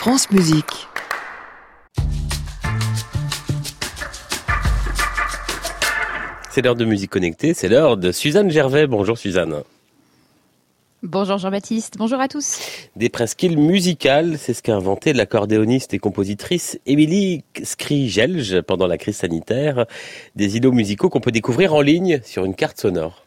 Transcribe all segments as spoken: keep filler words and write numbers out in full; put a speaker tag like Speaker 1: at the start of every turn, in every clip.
Speaker 1: France Musique.
Speaker 2: C'est l'heure de musique connectée, c'est l'heure de Suzanne Gervais. Bonjour Suzanne.
Speaker 3: Bonjour Jean-Baptiste, bonjour à tous.
Speaker 2: Des presqu'îles musicales, c'est ce qu'a inventé l'accordéoniste et compositrice Émilie Skrigelj pendant la crise sanitaire. Des îlots musicaux qu'on peut découvrir en ligne sur une carte sonore.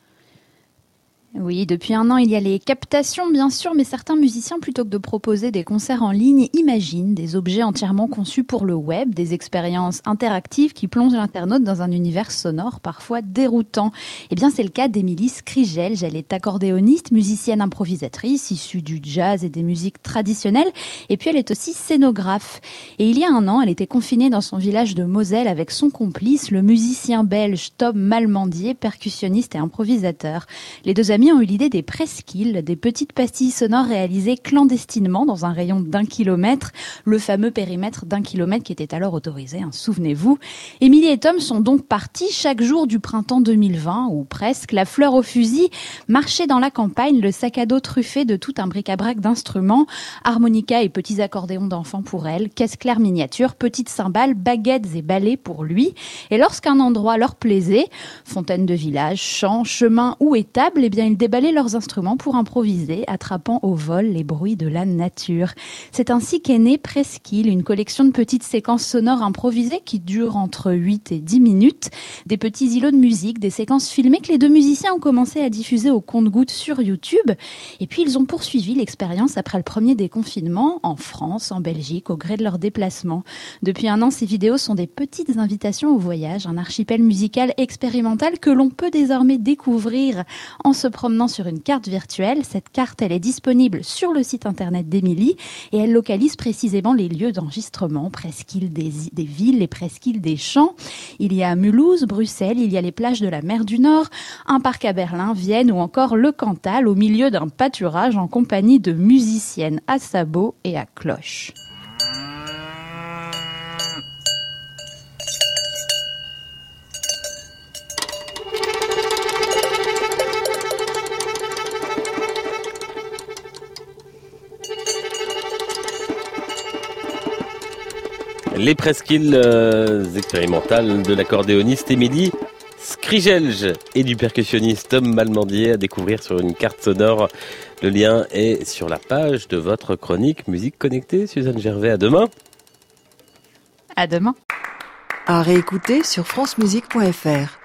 Speaker 3: Oui, depuis un an, il y a les captations, bien sûr, mais certains musiciens, plutôt que de proposer des concerts en ligne, imaginent des objets entièrement conçus pour le web, des expériences interactives qui plongent l'internaute dans un univers sonore parfois déroutant. Eh bien, c'est le cas d'Émilie Skrigelj. Elle est accordéoniste, musicienne improvisatrice, issue du jazz et des musiques traditionnelles, et puis elle est aussi scénographe. Et il y a un an, elle était confinée dans son village de Moselle avec son complice, le musicien belge Tom Malmandier, percussionniste et improvisateur. Les deux amis ont eu l'idée des presqu'îles, des petites pastilles sonores réalisées clandestinement dans un rayon d'un kilomètre, le fameux périmètre d'un kilomètre qui était alors autorisé, hein, souvenez-vous. Émilie et Tom sont donc partis chaque jour du printemps deux mille vingt, ou presque, la fleur au fusil, marcher dans la campagne, le sac à dos truffé de tout un bric-à-brac d'instruments, harmonica et petits accordéons d'enfants pour elle, caisse claire miniature, petites cymbales, baguettes et balais pour lui. Et lorsqu'un endroit leur plaisait, fontaine de village, champ, chemin ou étable, eh bien ils déballaient leurs instruments pour improviser, attrapant au vol les bruits de la nature. C'est ainsi qu'est née Presqu'île, une collection de petites séquences sonores improvisées qui durent entre huit et dix minutes, des petits îlots de musique, des séquences filmées que les deux musiciens ont commencé à diffuser au compte-gouttes sur YouTube. Et puis ils ont poursuivi l'expérience après le premier déconfinement, en France, en Belgique, au gré de leurs déplacements. Depuis un an, ces vidéos sont des petites invitations au voyage, un archipel musical expérimental que l'on peut désormais découvrir en se promenant sur une carte virtuelle. Cette carte, elle est disponible sur le site internet d'Émilie et elle localise précisément les lieux d'enregistrement, presqu'îles des, des villes et presqu'îles des champs. Il y a Mulhouse, Bruxelles, il y a les plages de la mer du Nord, un parc à Berlin, Vienne ou encore le Cantal, au milieu d'un pâturage en compagnie de musiciennes à sabots et à cloches.
Speaker 2: Les presqu'îles euh, expérimentales de l'accordéoniste Émilie Skrigelj et du percussionniste Tom Malmandier à découvrir sur une carte sonore. Le lien est sur la page de votre chronique Musique Connectée. Suzanne Gervais, à demain.
Speaker 3: À demain.
Speaker 1: À réécouter sur francemusique point f r.